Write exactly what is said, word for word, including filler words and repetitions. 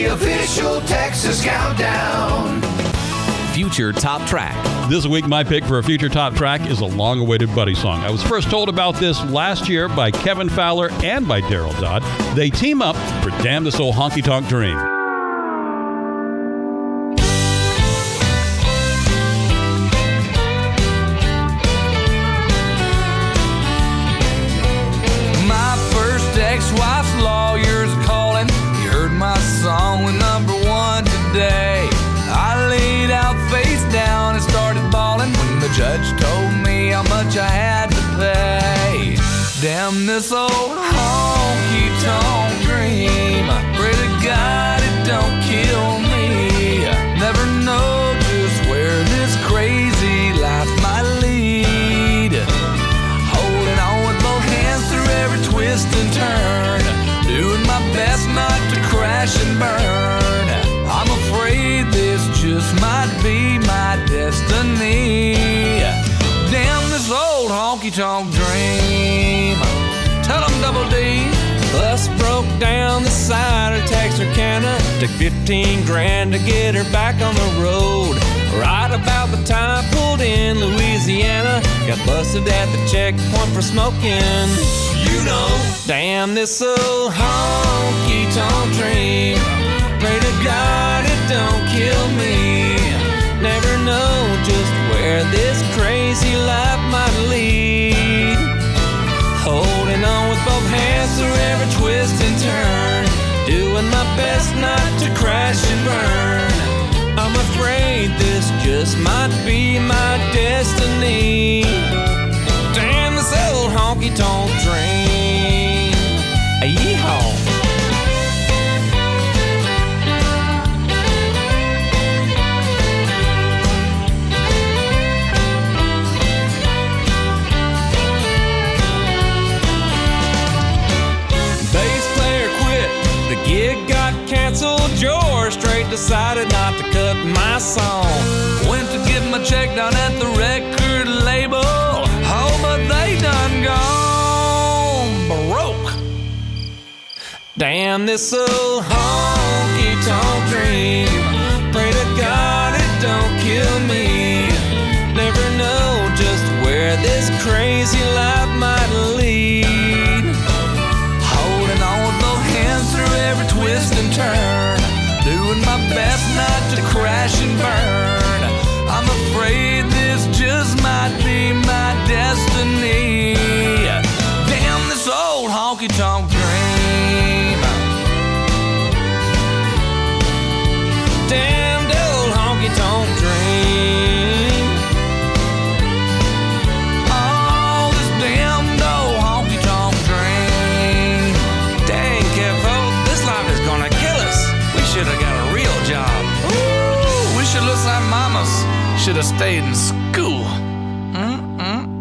the official Texas Countdown. Future Top Track. This week, my pick for a future top track is a long-awaited Buddy song. I was first told about this last year by Kevin Fowler and by Daryl Dodd. They team up for Damn This Old Honky Tonk Dream. My first ex-wife's lawyer's calling. You heard my song with number one today. I laid out face down and started bawling when the judge told me how much I had to pay. Damn this old honky-tonk dream. Pray to God it don't kill me. Never know just where this crazy life might lead. Holding on with both hands through every twist and turn. Doing my best not to crash and burn. I'm afraid this just might be my destiny. Damn this old honky-tonk dream. Tell 'em Double D. Bus broke down the side of Texarkana. Took fifteen grand to get her back on the road. Right about the time I pulled in Louisiana. Got busted at the checkpoint for smoking. You know, damn this old honky-tonk dream. Pray to God it don't kill me. Never know just where this crazy life might lead. Holding on with both hands through every twist and turn. Doing my best not to crash and burn. I'm afraid this just might be my destiny. Damn this old honky-tonk dream. Yeehaw. Gig got canceled, George Strait decided not to cut my song. Went to get my check down at the record label. Oh, but they done gone broke. Damn this old honky-tonk dream. Pray to God it don't kill me. Never know just where this crazy life might lead. Holding on with both hands through every twist and turn. Doing my best not to crash and burn. I'm afraid this just might be my destiny. Damn this old honky-tonk dream. Damn the old honky-tonk dream. Oh, this damned old honky-tonk dream. Dang, Kevo, this life is gonna kill us. We should have got a real job. Ooh, we should look like mamas. Should have stayed in school. Mm-mm.